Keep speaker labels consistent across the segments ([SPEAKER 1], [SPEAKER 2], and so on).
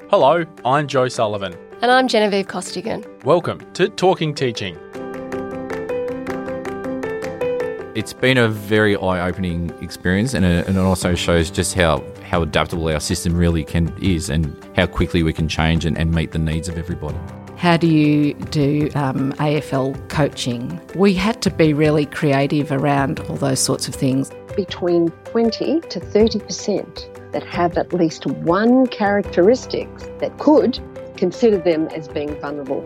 [SPEAKER 1] Hello, I'm Joe Sullivan.
[SPEAKER 2] And I'm Genevieve Costigan.
[SPEAKER 1] Welcome to Talking Teaching.
[SPEAKER 3] It's been a very eye-opening experience, and it also shows just how adaptable our system really is, and how quickly we can change and meet the needs of everybody.
[SPEAKER 4] How do you do AFL coaching? We had to be really creative around all those sorts of things.
[SPEAKER 5] Between 20 to 30% that have at least one characteristic that could consider them as being vulnerable.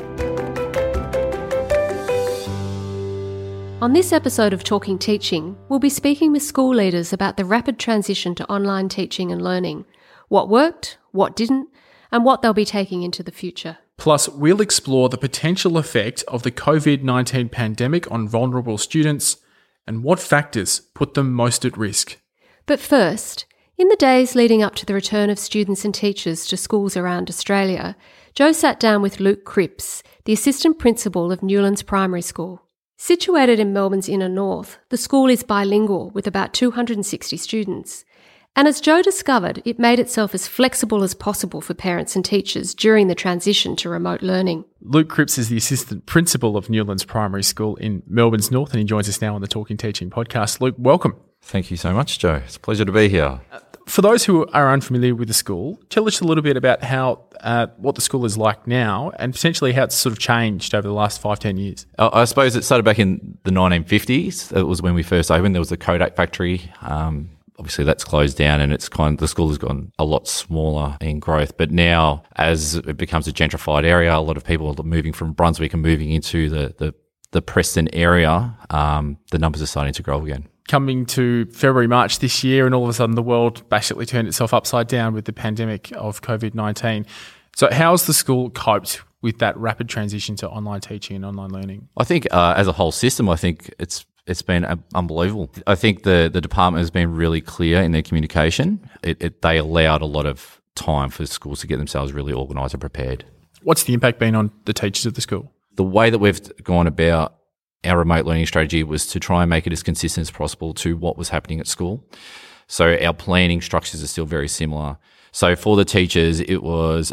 [SPEAKER 2] On this episode of Talking Teaching, we'll be speaking with school leaders about the rapid transition to online teaching and learning, what worked, what didn't, and what they'll be taking into the future.
[SPEAKER 1] Plus, we'll explore the potential effect of the COVID-19 pandemic on vulnerable students and what factors put them most at risk. But
[SPEAKER 2] first, in the days leading up to the return of students and teachers to schools around Australia, Joe sat down with Luke Cripps, the Assistant Principal of Newlands Primary School. Situated in Melbourne's inner north, the school is bilingual with about 260 students. And as Joe discovered, it made itself as flexible as possible for parents and teachers during the transition to remote learning.
[SPEAKER 1] Luke Cripps is the Assistant Principal of Newlands Primary School in Melbourne's north, and he joins us now on the Talking Teaching podcast. Luke, welcome.
[SPEAKER 3] Thank you so much, Joe. It's a pleasure to be here.
[SPEAKER 1] For those who are unfamiliar with the school, tell us a little bit about what the school is like now and potentially how it's sort of changed over the last 5-10 years.
[SPEAKER 3] I suppose it started back in the 1950s. It was when we first opened. There was the Kodak factory. Obviously, that's closed down, and the school has gone a lot smaller in growth. But now, as it becomes a gentrified area, a lot of people are moving from Brunswick and moving into the Preston area. The numbers are starting to grow again.
[SPEAKER 1] Coming to February, March this year, and all of a sudden the world basically turned itself upside down with the pandemic of COVID-19. So how's the school coped with that rapid transition to online teaching and online learning?
[SPEAKER 3] I think as a whole system, I think it's been unbelievable. I think the department has been really clear in their communication. They allowed a lot of time for schools to get themselves really organised and prepared.
[SPEAKER 1] What's the impact been on the teachers of the school?
[SPEAKER 3] The way that we've gone about our remote learning strategy was to try and make it as consistent as possible to what was happening at school. So our planning structures are still very similar. So for the teachers, it was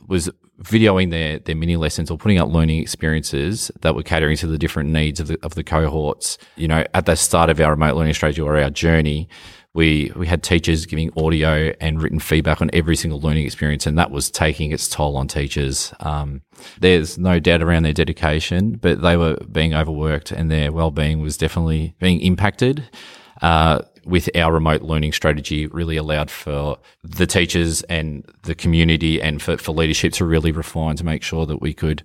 [SPEAKER 3] videoing their mini lessons or putting up learning experiences that were catering to the different needs of the cohorts. You know, at the start of our remote learning strategy or our journey, we had teachers giving audio and written feedback on every single learning experience, and that was taking its toll on teachers. There's no doubt around their dedication, but they were being overworked and their wellbeing was definitely being impacted. With our remote learning strategy, really allowed for the teachers and the community and for leadership to really refine to make sure that we could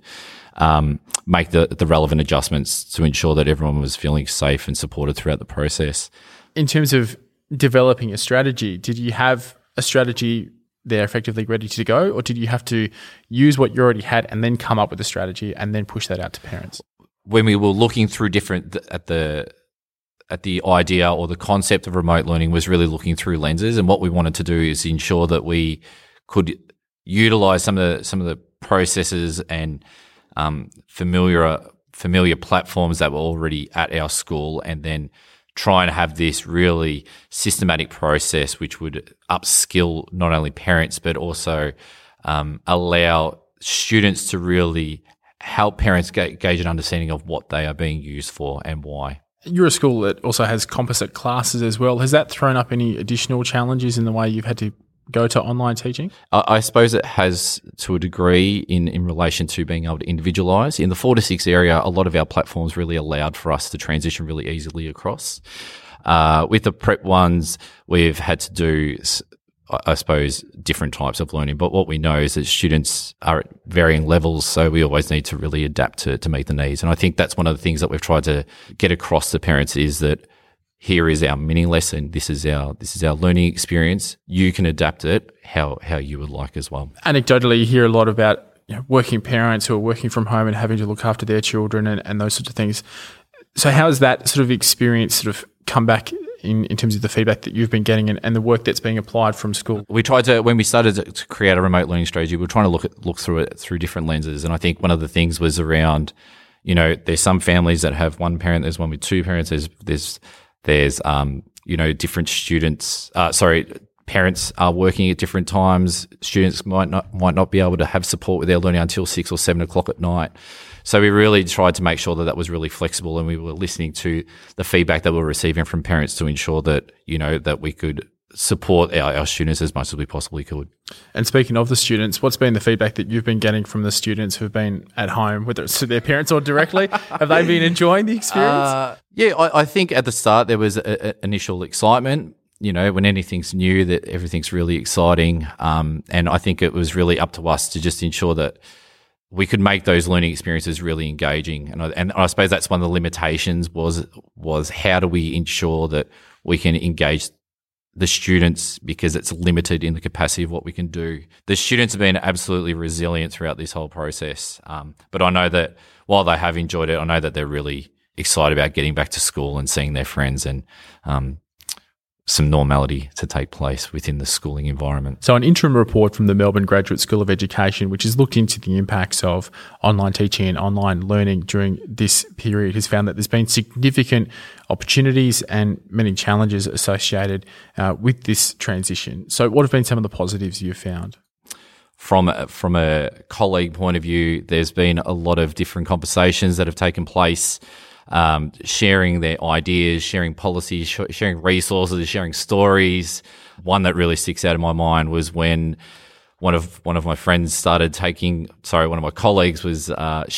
[SPEAKER 3] make the relevant adjustments to ensure that everyone was feeling safe and supported throughout the process.
[SPEAKER 1] In terms of developing a strategy, did you have a strategy there effectively ready to go, or did you have to use what you already had and then come up with a strategy and then push that out to parents?
[SPEAKER 3] When we were looking through at the idea or the concept of remote learning was really looking through lenses, and what we wanted to do is ensure that we could utilize some of the processes and familiar platforms that were already at our school, and then try and have this really systematic process which would upskill not only parents but also allow students to really help parents gauge an understanding of what they are being used for and why.
[SPEAKER 1] You're a school that also has composite classes as well. Has that thrown up any additional challenges in the way you've had to go to online teaching?
[SPEAKER 3] I suppose it has to a degree in relation to being able to individualise. In the 4 to 6 area, a lot of our platforms really allowed for us to transition really easily across. With the prep ones, we've had to do, I suppose, different types of learning. But what we know is that students are at varying levels, so we always need to really adapt to meet the needs. And I think that's one of the things that we've tried to get across to parents is that here is our mini lesson. This is our learning experience. You can adapt it how you would like as well.
[SPEAKER 1] Anecdotally, you hear a lot about working parents who are working from home and having to look after their children and those sorts of things. So how has that sort of experience sort of come back in terms of the feedback that you've been getting and the work that's being applied from school?
[SPEAKER 3] We tried to, when we started to create a remote learning strategy, we were trying to look through it through different lenses. And I think one of the things was around, there's some families that have one parent, there's one with two parents, there's different students, parents are working at different times. Students might not be able to have support with their learning until 6 or 7 o'clock at night. So we really tried to make sure that was really flexible, and we were listening to the feedback that we were receiving from parents to ensure that, that we could support our students as much as we possibly could.
[SPEAKER 1] And speaking of the students, what's been the feedback that you've been getting from the students who've been at home, whether it's to their parents or directly? Have they been enjoying the experience?
[SPEAKER 3] I think at the start there was initial excitement. When anything's new, that everything's really exciting. And I think it was really up to us to just ensure that we could make those learning experiences really engaging. And I suppose that's one of the limitations was how do we ensure that we can engage the students, because it's limited in the capacity of what we can do. The students have been absolutely resilient throughout this whole process. But I know that while they have enjoyed it, I know that they're really excited about getting back to school and seeing their friends and some normality to take place within the schooling environment.
[SPEAKER 1] So an interim report from the Melbourne Graduate School of Education, which has looked into the impacts of online teaching and online learning during this period, has found that there's been significant opportunities and many challenges associated with this transition. So what have been some of the positives you've found?
[SPEAKER 3] From a colleague point of view, there's been a lot of different conversations that have taken place, sharing their ideas, sharing policies, sharing resources, sharing stories. One that really sticks out in my mind was when one of my colleagues was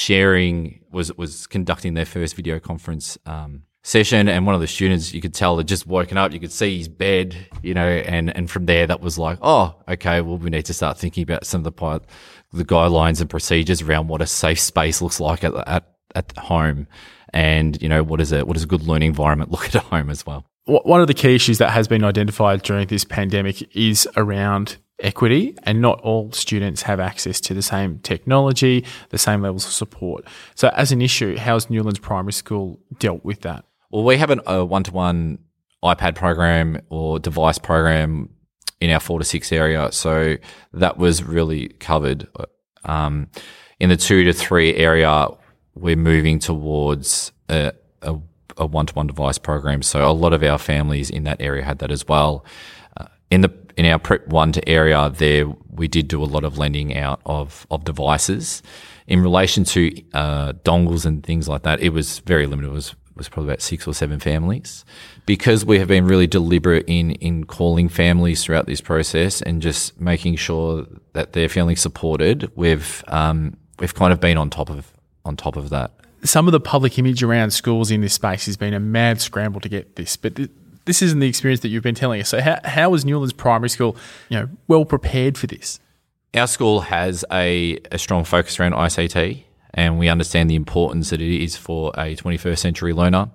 [SPEAKER 3] was conducting their first video conference session, and one of the students, you could tell, had just woken up. You could see his bed, and from there that was like, oh, okay, well, we need to start thinking about some of the guidelines and procedures around what a safe space looks like at home. And, what does a good learning environment look at home as well?
[SPEAKER 1] One of the key issues that has been identified during this pandemic is around equity, and not all students have access to the same technology, the same levels of support. So as an issue, how's Newlands Primary School dealt with that?
[SPEAKER 3] Well, we have a one-to-one iPad program or device program in our 4 to 6 area. So that was really covered. In the 2 to 3 area, we're moving towards a one-to-one device program. So a lot of our families in that area had that as well. In our Prep 1 to area there, we did do a lot of lending out of devices. In relation to dongles and things like that, it was very limited. It was probably about 6 or 7 families. Because we have been really deliberate in calling families throughout this process and just making sure that they're feeling supported, we've kind of been on top of that.
[SPEAKER 1] Some of the public image around schools in this space has been a mad scramble to get this, but this isn't the experience that you've been telling us. So how is Newlands Primary School, well prepared for this?
[SPEAKER 3] Our school has a strong focus around ICT, and we understand the importance that it is for a 21st century learner.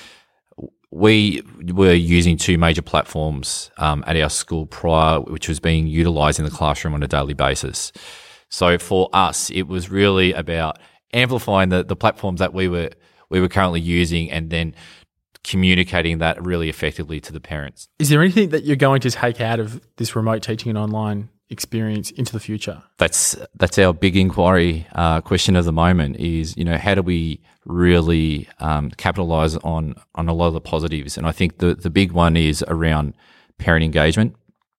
[SPEAKER 3] We were using 2 major platforms at our school prior, which was being utilised in the classroom on a daily basis. So for us, it was really about amplifying the platforms that we were currently using, and then communicating that really effectively to the parents.
[SPEAKER 1] Is there anything that you're going to take out of this remote teaching and online experience into the future?
[SPEAKER 3] That's our big inquiry question of the moment is, how do we really capitalise on a lot of the positives? And I think the big one is around parent engagement.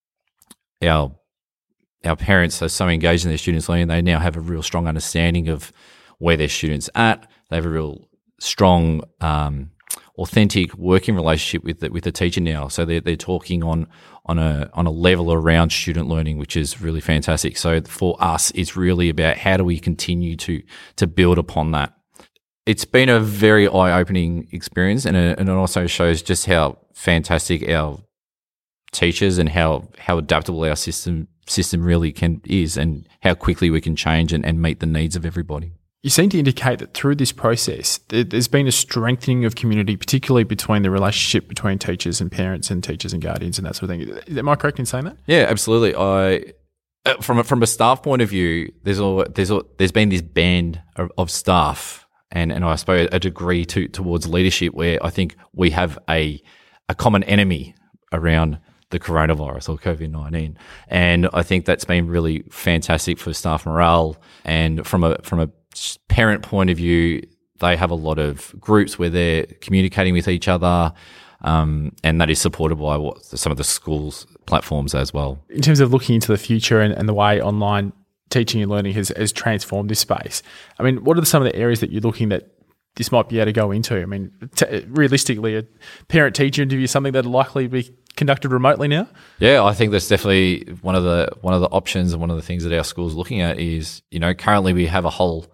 [SPEAKER 3] Our parents are so engaged in their students' learning, they now have a real strong understanding of where their students at. They have a real strong, authentic working relationship with the teacher now. So they're talking on a level around student learning, which is really fantastic. So for us, it's really about how do we continue to build upon that. It's been a very eye-opening experience, and it also shows just how fantastic our teachers and how adaptable our system really is, and how quickly we can change and meet the needs of everybody.
[SPEAKER 1] You seem to indicate that through this process, there's been a strengthening of community, particularly between the relationship between teachers and parents and teachers and guardians and that sort of thing. Am I correct in saying that?
[SPEAKER 3] Yeah, absolutely. From a staff point of view, there's been this band of staff and I suppose a degree towards leadership where I think we have a common enemy around the coronavirus or COVID-19. And I think that's been really fantastic for staff morale. And from a parent point of view, they have a lot of groups where they're communicating with each other, and that is supported by what some of the schools platforms as well.
[SPEAKER 1] In terms of looking into the future and the way online teaching and learning has transformed this space, I mean, what are some of the areas that you're looking that this might be able to go into? I mean, realistically, a parent-teacher interview is something that will likely be conducted remotely now?
[SPEAKER 3] Yeah, I think that's definitely one of the options, and one of the things that our school's looking at is, currently we have a whole,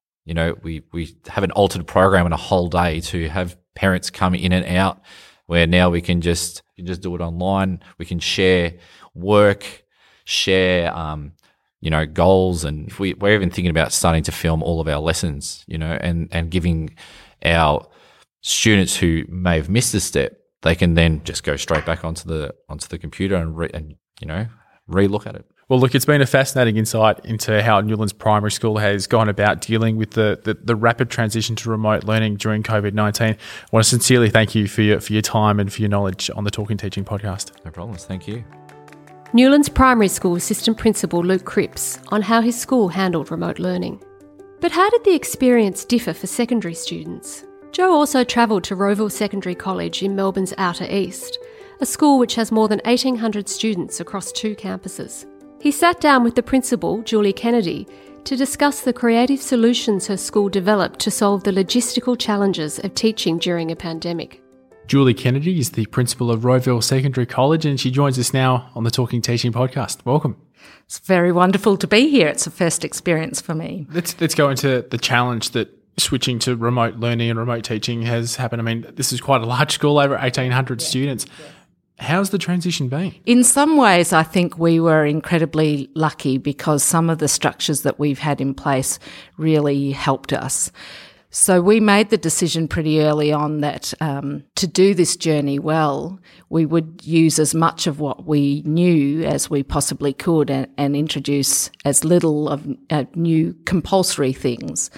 [SPEAKER 3] we have an altered program and a whole day to have parents come in and out, where now we can just do it online. We can share work, share goals, and if we're even thinking about starting to film all of our lessons, and giving our students who may have missed a step, they can then just go straight back onto the computer and re-look at it.
[SPEAKER 1] Well, look, it's been a fascinating insight into how Newlands Primary School has gone about dealing with the rapid transition to remote learning during COVID-19. I want to sincerely thank you for your time and for your knowledge on the Talking Teaching podcast.
[SPEAKER 3] No problems. Thank you.
[SPEAKER 2] Newlands Primary School Assistant Principal Luke Cripps on how his school handled remote learning. But how did the experience differ for secondary students? Joe also travelled to Rowville Secondary College in Melbourne's Outer East, a school which has more than 1,800 students across 2 campuses. He sat down with the principal, Julie Kennedy, to discuss the creative solutions her school developed to solve the logistical challenges of teaching during a pandemic.
[SPEAKER 1] Julie Kennedy is the principal of Rowville Secondary College, and she joins us now on the Talking Teaching podcast. Welcome.
[SPEAKER 4] It's very wonderful to be here. It's a first experience for me.
[SPEAKER 1] Let's go into the challenge that switching to remote learning and remote teaching has happened. I mean, this is quite a large school, over 1,800 students. How's the transition been?
[SPEAKER 4] In some ways, I think we were incredibly lucky because some of the structures that we've had in place really helped us. So we made the decision pretty early on that to do this journey well, we would use as much of what we knew as we possibly could and introduce as little of new compulsory things.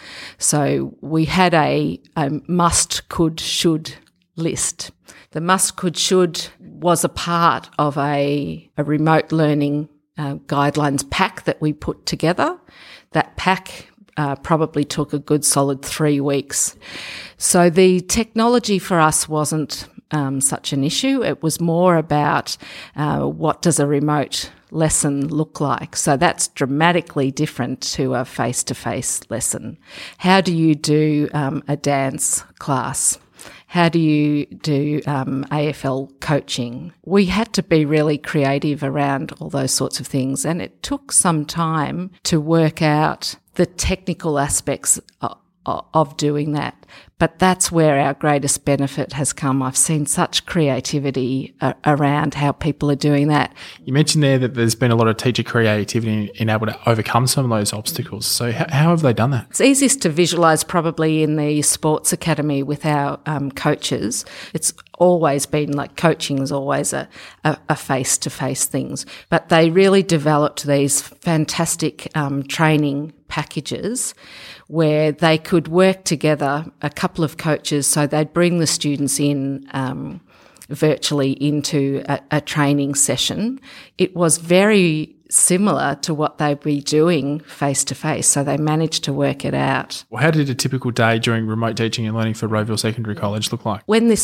[SPEAKER 4] So we had a must, could, should list. The must, could, should was a part of a remote learning guidelines pack that we put together. That pack probably took a good solid 3 weeks. So the technology for us wasn't such an issue. It was more about what does a remote lesson look like. So that's dramatically different to a face-to-face lesson. How do you do a dance class? How do you do AFL coaching? We had to be really creative around all those sorts of things, and it took some time to work out the technical aspects of doing that. But that's where our greatest benefit has come. I've seen such creativity around how people are doing that.
[SPEAKER 1] You mentioned there that there's been a lot of teacher creativity in able to overcome some of those obstacles. So how have they done that?
[SPEAKER 4] It's easiest to visualise probably in the sports academy with our coaches. It's always been like coaching is always a face-to-face things. But they really developed these fantastic training packages where they could work together, a couple of coaches, so they'd bring the students in virtually into a training session. It was very similar to what they'd be doing face-to-face, so they managed to work it out.
[SPEAKER 1] Well, how did a typical day during remote teaching and learning for Rowville Secondary College look like?
[SPEAKER 4] When we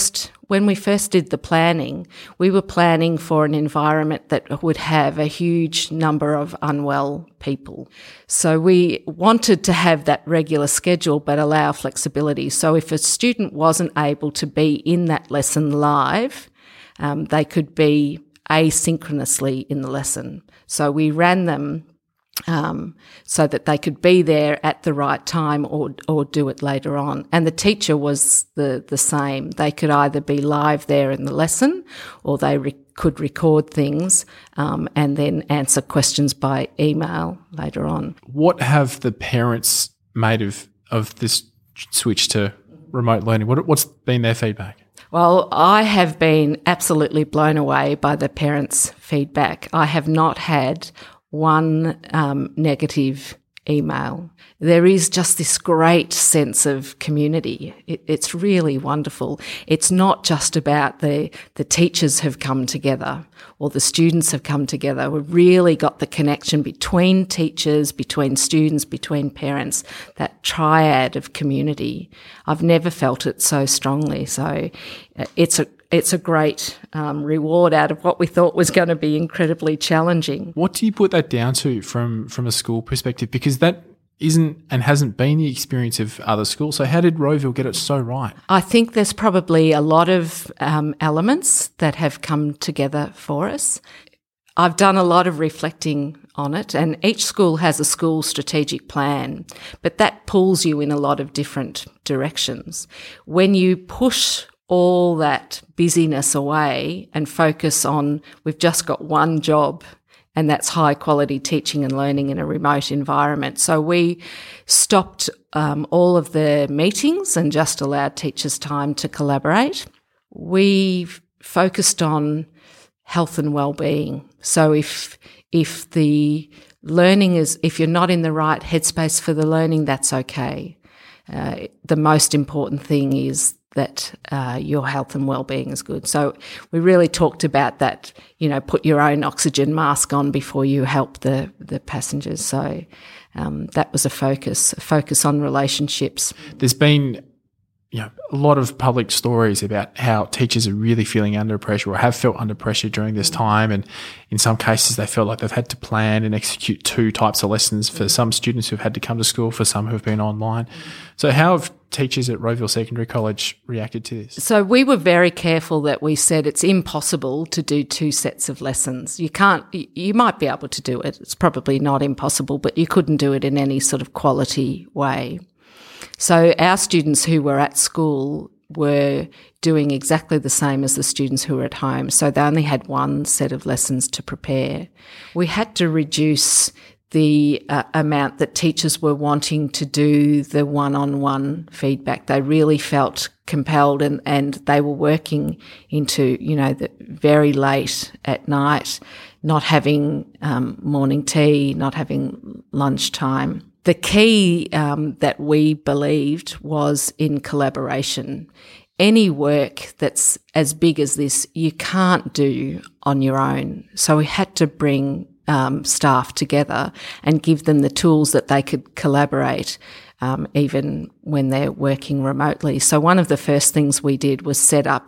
[SPEAKER 4] first did the planning, we were planning for an environment that would have a huge number of unwell people. So we wanted to have that regular schedule but allow flexibility. So if a student wasn't able to be in that lesson live, they could be asynchronously in the lesson. So we ran them so that they could be there at the right time or do it later on. And the teacher was the same. They could either be live there in the lesson or they could record things and then answer questions by email later on.
[SPEAKER 1] What have the parents made of this switch to remote learning? What's been their feedback?
[SPEAKER 4] Well, I have been absolutely blown away by the parents' feedback. I have not had one negative email. There is just this great sense of community. It's really wonderful. It's not just about the teachers have come together or the students have come together. We've really got the connection between teachers, between students, between parents, that triad of community. I've never felt it so strongly. So it's it's a great reward out of what we thought was going to be incredibly challenging.
[SPEAKER 1] What do you put that down to from a school perspective? Because that isn't and hasn't been the experience of other schools. So how did Rowville get it so right?
[SPEAKER 4] I think there's probably a lot of elements that have come together for us. I've done a lot of reflecting on it, and each school has a school strategic plan, but that pulls you in a lot of different directions. When you push all that busyness away and focus on, we've just got one job, and that's high quality teaching and learning in a remote environment. So we stopped all of the meetings and just allowed teachers time to collaborate. We focused on health and well-being. So if the learning is, if you're not in the right headspace for the learning, that's okay. The most important thing is that your health and well-being is good. So we really talked about that, put your own oxygen mask on before you help the passengers. So that was a focus on relationships.
[SPEAKER 1] There's been a lot of public stories about how teachers are really feeling under pressure or have felt under pressure during this time. And in some cases, they feel like they've had to plan and execute 2 types of lessons for some students who've had to come to school, for some who've been online. So how have teachers at Rowville Secondary College reacted to this?
[SPEAKER 4] So we were very careful that we said it's impossible to do 2 sets of lessons. You might be able to do it. It's probably not impossible, but you couldn't do it in any sort of quality way. So our students who were at school were doing exactly the same as the students who were at home. So they only had 1 set of lessons to prepare. We had to reduce the amount that teachers were wanting to do the one-on-one feedback. They really felt compelled and they were working into, very late at night, not having morning tea, not having lunchtime. The key that we believed was in collaboration. Any work that's as big as this, you can't do on your own. So we had to bring staff together and give them the tools that they could collaborate even when they're working remotely. So one of the first things we did was set up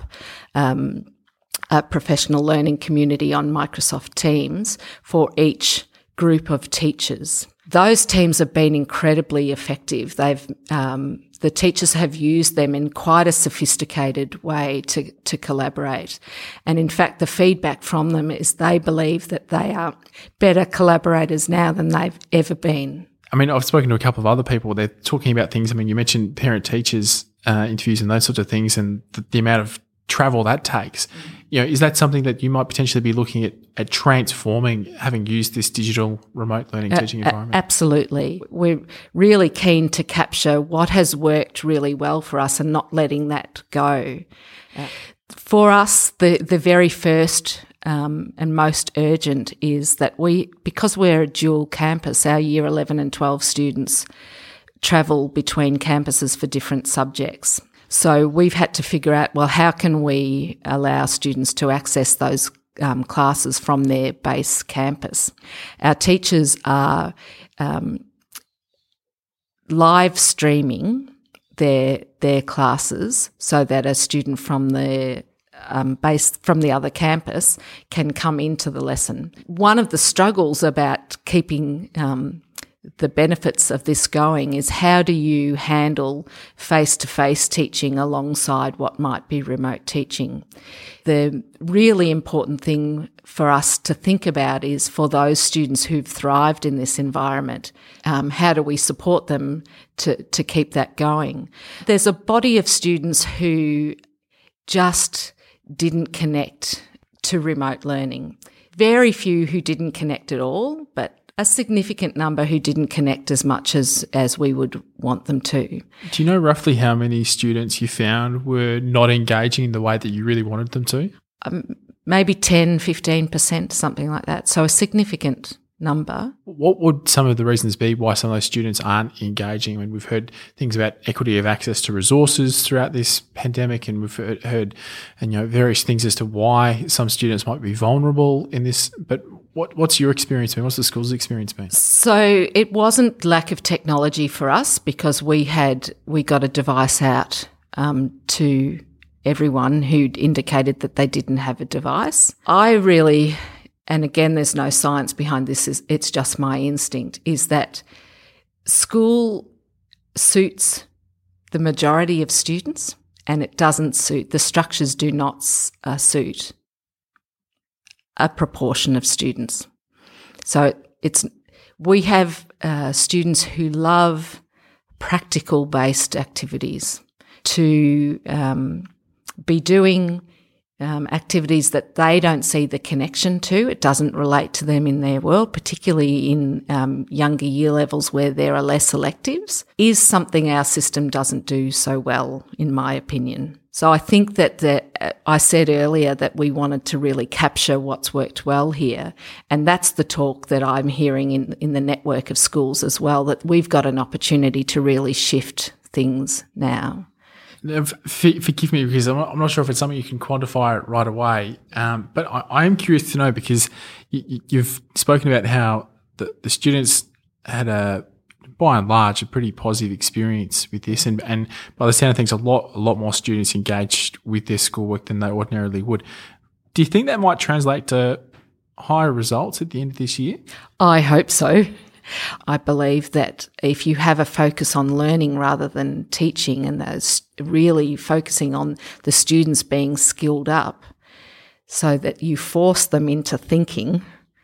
[SPEAKER 4] a professional learning community on Microsoft Teams for each group of teachers. Those teams have been incredibly effective. The teachers have used them in quite a sophisticated way to collaborate. And in fact, the feedback from them is they believe that they are better collaborators now than they've ever been.
[SPEAKER 1] I mean, I've spoken to a couple of other people. They're talking about things. I mean, you mentioned parent-teachers interviews and those sorts of things, and the amount of travel that takes. Is that something that you might potentially be looking at transforming, having used this digital remote learning teaching environment?
[SPEAKER 4] Absolutely. We're really keen to capture what has worked really well for us and not letting that go. For us, the very first and most urgent is that because we're a dual campus, our year 11 and 12 students travel between campuses for different subjects. So we've had to figure out, well, how can we allow students to access those classes from their base campus? Our teachers are live streaming their classes so that a student from the from the other campus can come into the lesson. One of the struggles about keeping the benefits of this going is how do you handle face-to-face teaching alongside what might be remote teaching? The really important thing for us to think about is for those students who've thrived in this environment, how do we support them to keep that going? There's a body of students who just didn't connect to remote learning. Very few who didn't connect at all, but a significant number who didn't connect as much as we would want them to.
[SPEAKER 1] Do you know roughly how many students you found were not engaging in the way that you really wanted them to?
[SPEAKER 4] Maybe 10, 15%, something like that. So a significant number.
[SPEAKER 1] What would some of the reasons be why some of those students aren't engaging? I mean, we've heard things about equity of access to resources throughout this pandemic, and we've heard various things as to why some students might be vulnerable in this. But what's your experience been? What's the school's experience been?
[SPEAKER 4] So it wasn't lack of technology for us because we got a device out to everyone who indicated that they didn't have a device. I really, and again, there's no science behind this, it's just my instinct, is that school suits the majority of students and it doesn't suit, the structures do not suit a proportion of students. So we have students who love practical-based activities, to be doing activities that they don't see the connection to. It doesn't relate to them in their world, particularly in younger year levels where there are less electives, is something our system doesn't do so well, in my opinion. So I think that I said earlier that we wanted to really capture what's worked well here, and that's the talk that I'm hearing in the network of schools as well, that we've got an opportunity to really shift things now.
[SPEAKER 1] Forgive me, because I'm not sure if it's something you can quantify it right away, but I am curious to know, because you've spoken about how the students had by and large, a pretty positive experience with this, and by the sound of things, a lot more students engaged with their schoolwork than they ordinarily would. Do you think that might translate to higher results at the end of this year?
[SPEAKER 4] I hope so. I believe that if you have a focus on learning rather than teaching, and those really focusing on the students being skilled up so that you force them into thinking.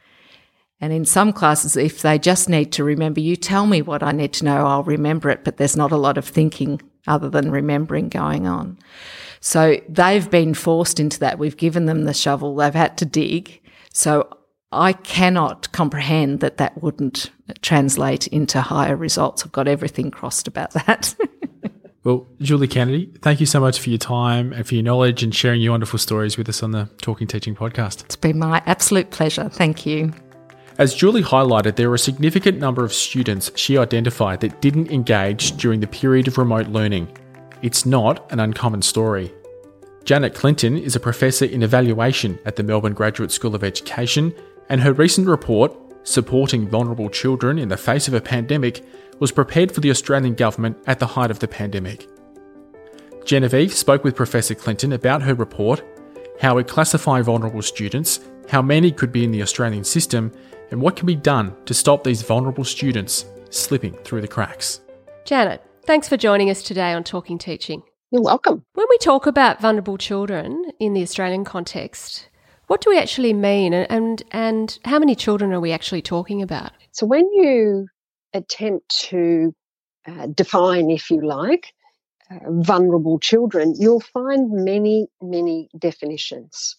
[SPEAKER 4] And in some classes, if they just need to remember, you tell me what I need to know, I'll remember it, but there's not a lot of thinking other than remembering going on. So they've been forced into that. We've given them the shovel, they've had to dig. So I cannot comprehend that wouldn't translate into higher results. I've got everything crossed about that.
[SPEAKER 1] Well, Julie Kennedy, thank you so much for your time and for your knowledge and sharing your wonderful stories with us on the Talking Teaching podcast.
[SPEAKER 4] It's been my absolute pleasure. Thank you.
[SPEAKER 1] As Julie highlighted, there were a significant number of students she identified that didn't engage during the period of remote learning. It's not an uncommon story. Janet Clinton is a professor in evaluation at the Melbourne Graduate School of Education, and her recent report, Supporting Vulnerable Children in the Face of a Pandemic, was prepared for the Australian government at the height of the pandemic. Genevieve spoke with Professor Clinton about her report, how we classify vulnerable students, how many could be in the Australian system, and what can be done to stop these vulnerable students slipping through the cracks.
[SPEAKER 2] Janet, thanks for joining us today on Talking Teaching.
[SPEAKER 5] You're welcome.
[SPEAKER 2] When we talk about vulnerable children in the Australian context, what do we actually mean, and how many children are we actually talking about?
[SPEAKER 5] So when you attempt to define, if you like, vulnerable children, you'll find many, many definitions.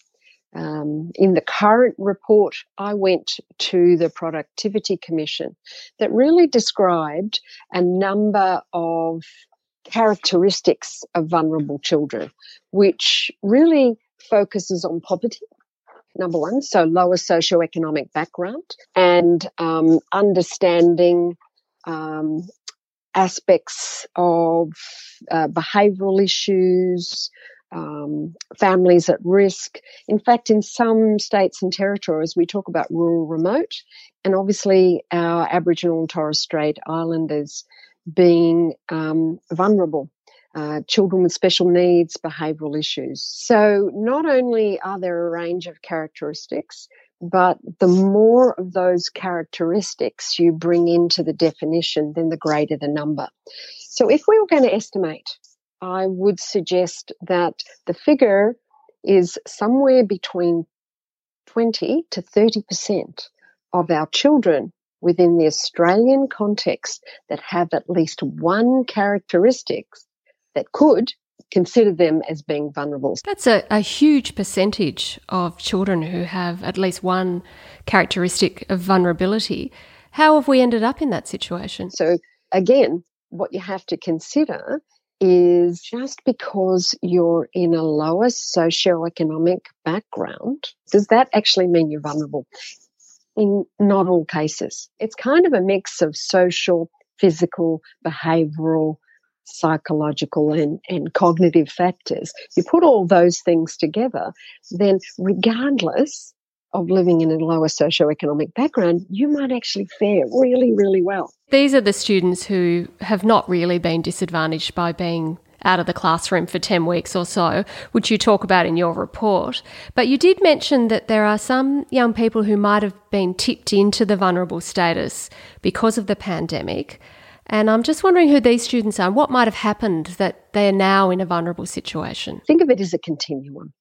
[SPEAKER 5] In the current report, I went to the Productivity Commission that really described a number of characteristics of vulnerable children, which really focuses on poverty, number one, so lower socioeconomic background, and understanding aspects of behavioural issues, families at risk. In fact, in some states and territories, we talk about rural remote, and obviously our Aboriginal and Torres Strait Islanders being vulnerable, children with special needs, behavioural issues. So not only are there a range of characteristics, but the more of those characteristics you bring into the definition, then the greater the number. So if we were going to estimate, I would suggest that the figure is somewhere between 20 to 30% of our children within the Australian context that have at least one characteristic that could consider them as being vulnerable.
[SPEAKER 2] That's a huge percentage of children who have at least one characteristic of vulnerability. How have we ended up in that situation?
[SPEAKER 5] So again, what you have to consider is just because you're in a lower socioeconomic background, does that actually mean you're vulnerable? In not all cases. It's kind of a mix of social, physical, behavioural, psychological and cognitive factors. You put all those things together, then regardless of living in a lower socioeconomic background, you might actually fare really, really well.
[SPEAKER 2] These are the students who have not really been disadvantaged by being out of the classroom for 10 weeks or so, which you talk about in your report. But you did mention that there are some young people who might have been tipped into the vulnerable status because of the pandemic. And I'm just wondering who these students are and what might have happened that they're now in a vulnerable situation.
[SPEAKER 5] Think of it as a continuum.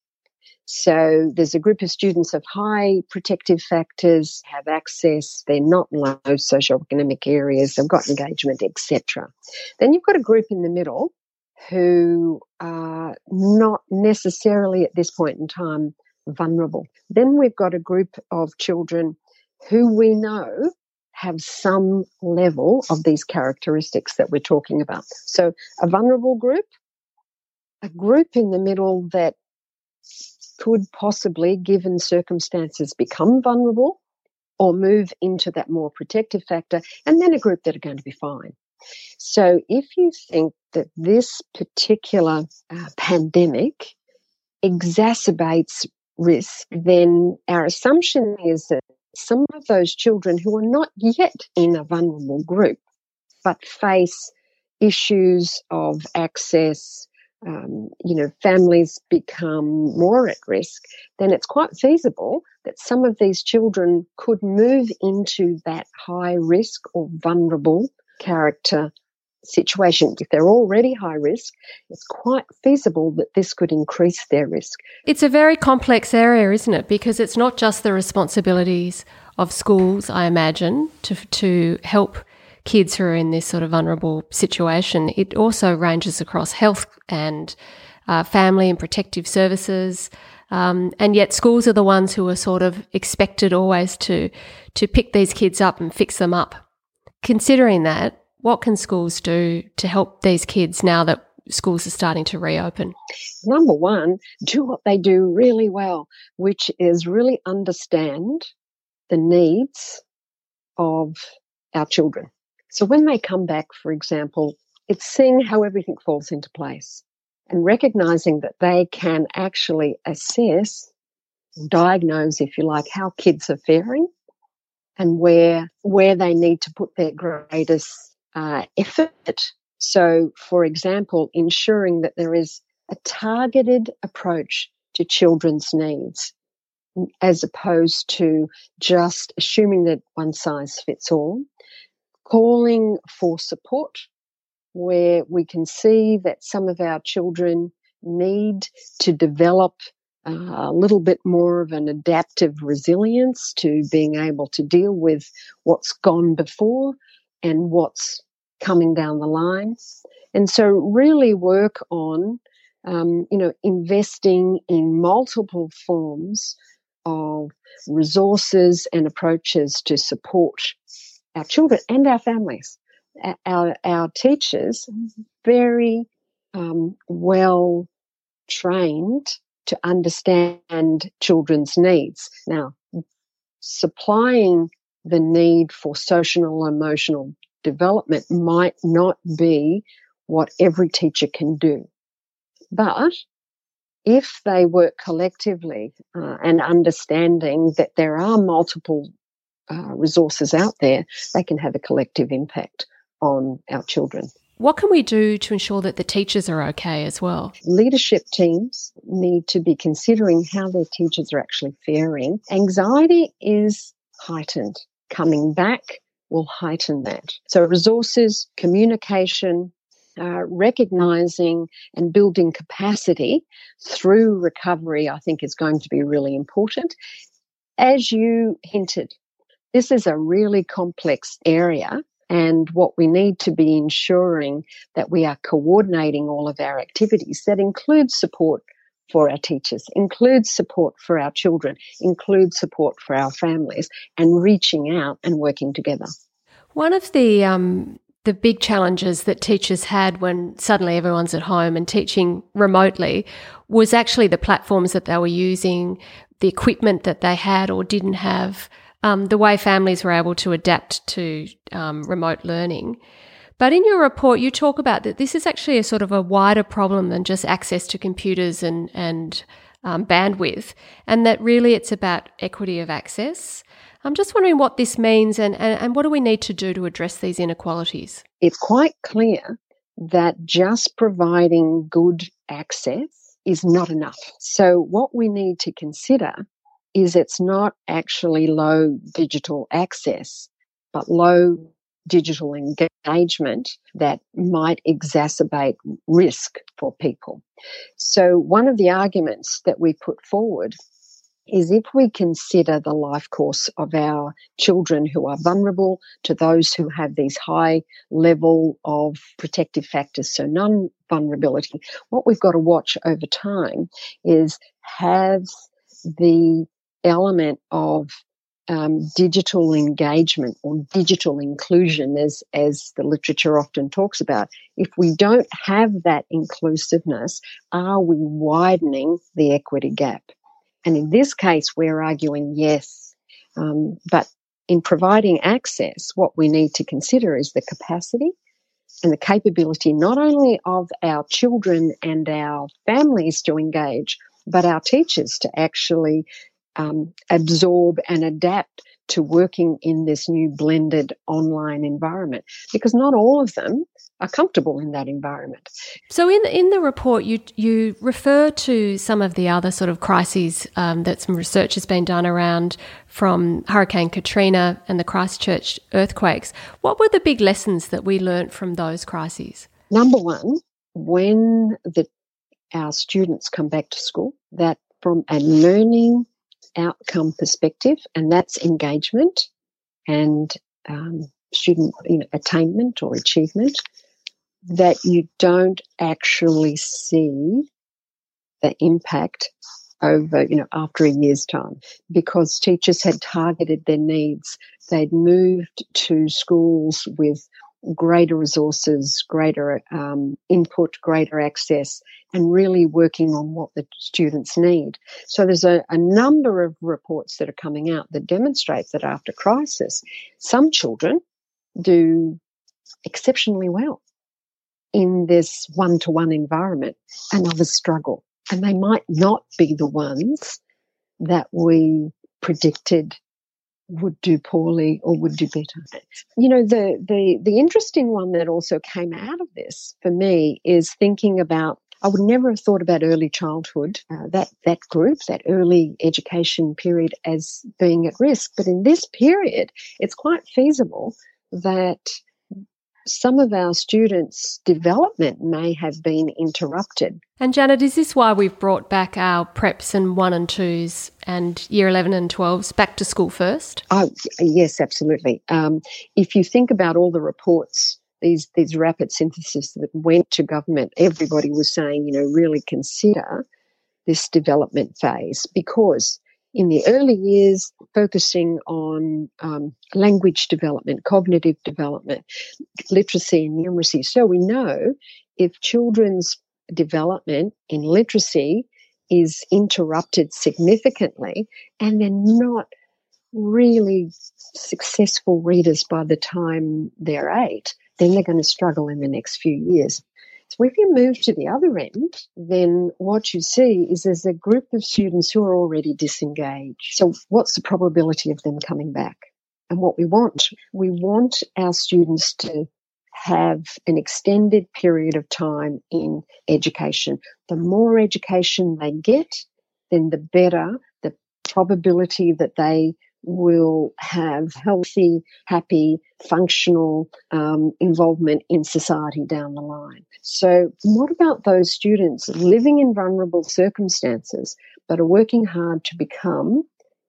[SPEAKER 5] So there's a group of students of high protective factors, have access, they're not in low socioeconomic areas, they've got engagement, etc. Then you've got a group in the middle who are not necessarily at this point in time vulnerable. Then we've got a group of children who we know have some level of these characteristics that we're talking about. So a vulnerable group, a group in the middle that could possibly, given circumstances, become vulnerable or move into that more protective factor, and then a group that are going to be fine. So if you think that this particular pandemic exacerbates risk, then our assumption is that some of those children who are not yet in a vulnerable group but face issues of access, families become more at risk, then it's quite feasible that some of these children could move into that high risk or vulnerable character situation. If they're already high risk, it's quite feasible that this could increase their risk.
[SPEAKER 2] It's a very complex area, isn't it? Because it's not just the responsibilities of schools, I imagine, to help kids who are in this sort of vulnerable situation. It also ranges across health and family and protective services. And yet schools are the ones who are sort of expected always to pick these kids up and fix them up. Considering that, what can schools do to help these kids now that schools are starting to reopen?
[SPEAKER 5] Number one, do what they do really well, which is really understand the needs of our children. So when they come back, for example, it's seeing how everything falls into place and recognizing that they can actually assess, diagnose, if you like, how kids are faring and where they need to put their greatest effort. So, for example, ensuring that there is a targeted approach to children's needs as opposed to just assuming that one size fits all. Calling for support where we can see that some of our children need to develop a little bit more of an adaptive resilience to being able to deal with what's gone before and what's coming down the line. And so really work on, investing in multiple forms of resources and approaches to support our children and our families. Our teachers, very well trained to understand children's needs. Now, supplying the need for social and emotional development might not be what every teacher can do. But if they work collectively and understanding that there are multiple resources out there, they can have a collective impact on our children.
[SPEAKER 2] What can we do to ensure that the teachers are okay as well?
[SPEAKER 5] Leadership teams need to be considering how their teachers are actually faring. Anxiety is heightened. Coming back will heighten that. So resources, communication, recognising and building capacity through recovery, I think, is going to be really important. As you hinted, this is a really complex area, and what we need to be ensuring that we are coordinating all of our activities. That includes support for our teachers, includes support for our children, includes support for our families, and reaching out and working together.
[SPEAKER 2] One of the big challenges that teachers had when suddenly everyone's at home and teaching remotely was actually the platforms that they were using, the equipment that they had or didn't have, the way families were able to adapt to remote learning. But in your report, you talk about that this is actually a sort of a wider problem than just access to computers and bandwidth, and that really it's about equity of access. I'm just wondering what this means and what do we need to do to address these inequalities?
[SPEAKER 5] It's quite clear that just providing good access is not enough. So what we need to consider is it's not actually low digital access, but low digital engagement that might exacerbate risk for people. So one of the arguments that we put forward is if we consider the life course of our children who are vulnerable to those who have these high level of protective factors, so non-vulnerability, what we've got to watch over time is has the element of digital engagement or digital inclusion, as the literature often talks about. If we don't have that inclusiveness, are we widening the equity gap? And in this case, we're arguing yes. But in providing access, what we need to consider is the capacity and the capability not only of our children and our families to engage, but our teachers to actually absorb and adapt to working in this new blended online environment, because not all of them are comfortable in that environment.
[SPEAKER 2] So in the report, you refer to some of the other sort of crises that some research has been done around, from Hurricane Katrina and the Christchurch earthquakes. What were the big lessons that we learnt from those crises?
[SPEAKER 5] Number one, when our students come back to school, that from a learning outcome perspective, and that's engagement and student attainment or achievement, that you don't actually see the impact over, after a year's time, because teachers had targeted their needs. They'd moved to schools with greater resources, greater input, greater access, and really working on what the students need. So there's a number of reports that are coming out that demonstrate that after crisis, some children do exceptionally well in this one-to-one environment and others struggle. And they might not be the ones that we predicted would do poorly or would do better. The interesting one that also came out of this for me is thinking about, I would never have thought about early childhood, that group, that early education period, as being at risk. But in this period, it's quite feasible that some of our students' development may have been interrupted.
[SPEAKER 2] And Janet, is this why we've brought back our preps and 1 and 2s and year 11 and 12s back to school first?
[SPEAKER 5] Oh, yes, absolutely. If you think about all the reports, these rapid synthesis that went to government, everybody was saying, really consider this development phase, because in the early years, focusing on language development, cognitive development, literacy and numeracy. So we know if children's development in literacy is interrupted significantly and they're not really successful readers by the time they're 8, then they're going to struggle in the next few years. So if you move to the other end, then what you see is there's a group of students who are already disengaged. So what's the probability of them coming back? And what we want our students to have an extended period of time in education. The more education they get, then the better the probability that they will have healthy, happy, functional involvement in society down the line. So what about those students living in vulnerable circumstances but are working hard to become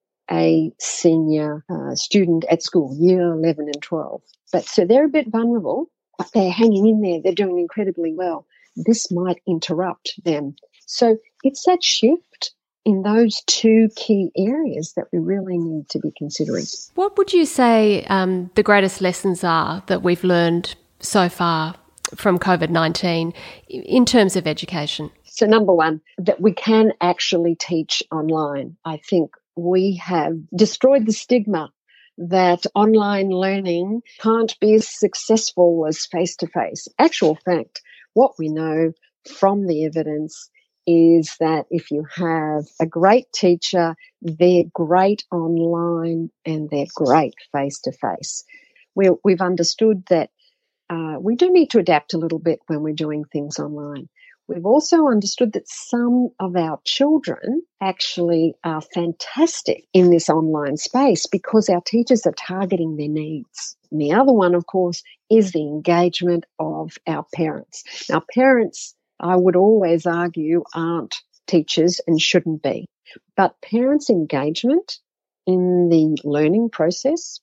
[SPEAKER 5] a senior student at school, year 11 and 12? But so they're a bit vulnerable, but they're hanging in there. They're doing incredibly well. This might interrupt them. So it's that shift in those two key areas that we really need to be considering.
[SPEAKER 2] What would you say the greatest lessons are that we've learned so far from COVID-19 in terms of education?
[SPEAKER 5] So number one, that we can actually teach online. I think we have destroyed the stigma that online learning can't be as successful as face-to-face. Actual fact, what we know from the evidence is that if you have a great teacher, they're great online and they're great face-to-face. We've understood that we do need to adapt a little bit when we're doing things online. We've also understood that some of our children actually are fantastic in this online space because our teachers are targeting their needs. And the other one, of course, is the engagement of our parents. Now, parents, I would always argue, aren't teachers and shouldn't be. But parents' engagement in the learning process,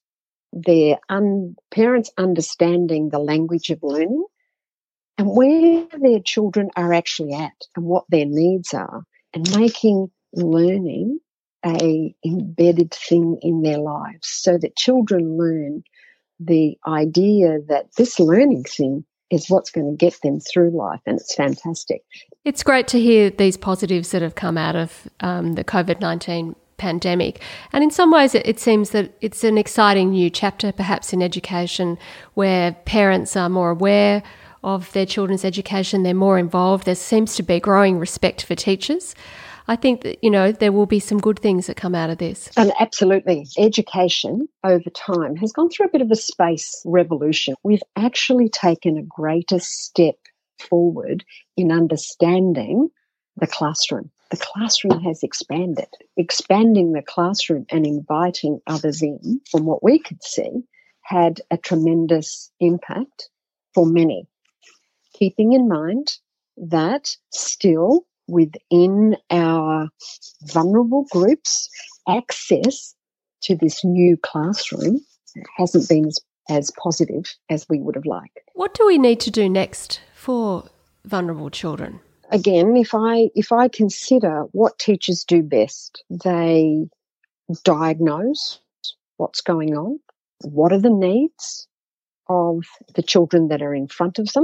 [SPEAKER 5] parents understanding the language of learning, and where their children are actually at and what their needs are, and making learning a embedded thing in their lives so that children learn the idea that this learning thing is what's going to get them through life, and it's fantastic.
[SPEAKER 2] It's great to hear these positives that have come out of the COVID-19 pandemic. And in some ways, it seems that it's an exciting new chapter, perhaps in education, where parents are more aware of their children's education, they're more involved. There seems to be growing respect for teachers. I think that, there will be some good things that come out of this.
[SPEAKER 5] And absolutely. Education over time has gone through a bit of a space revolution. We've actually taken a greater step forward in understanding the classroom. The classroom has expanded. Expanding the classroom and inviting others in, from what we could see, had a tremendous impact for many. Keeping in mind that still within our vulnerable groups, access to this new classroom hasn't been as positive as we would have liked.
[SPEAKER 2] What do we need to do next for vulnerable children?
[SPEAKER 5] Again, if I consider what teachers do best, they diagnose what's going on, what are the needs of the children that are in front of them.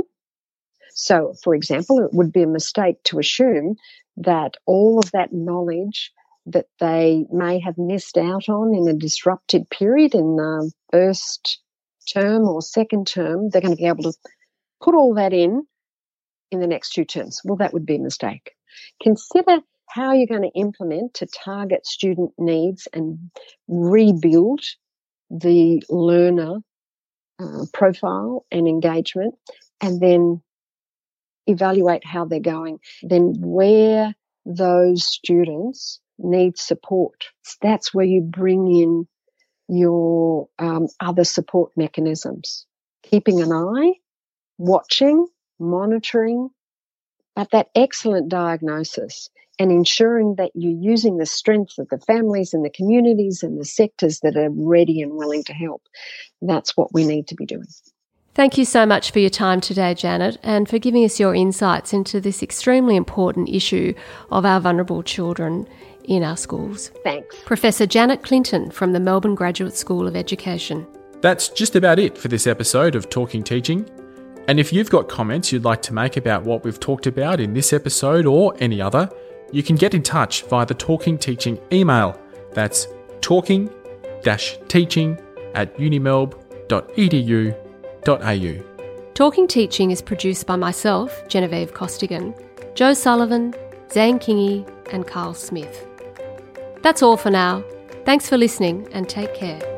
[SPEAKER 5] So, for example, it would be a mistake to assume that all of that knowledge that they may have missed out on in a disrupted period in the first term or second term, they're going to be able to put all that in the next 2 terms. Well, that would be a mistake. Consider how you're going to implement to target student needs and rebuild the learner profile and engagement, and then evaluate how they're going. Then where those students need support, that's where you bring in your other support mechanisms. Keeping an eye, watching, monitoring, at that excellent diagnosis, and ensuring that you're using the strength of the families and the communities and the sectors that are ready and willing to help. That's what we need to be doing.
[SPEAKER 2] Thank you so much for your time today, Janet, and for giving us your insights into this extremely important issue of our vulnerable children in our schools.
[SPEAKER 5] Thanks.
[SPEAKER 2] Professor Janet Clinton from the Melbourne Graduate School of Education.
[SPEAKER 1] That's just about it for this episode of Talking Teaching. And if you've got comments you'd like to make about what we've talked about in this episode or any other, you can get in touch via the Talking Teaching email. That's talking-teaching@unimelb.edu.au.
[SPEAKER 2] Talking Teaching is produced by myself, Genevieve Costigan, Joe Sullivan, Zane Kingy and Carl Smith. That's all for now. Thanks for listening and take care.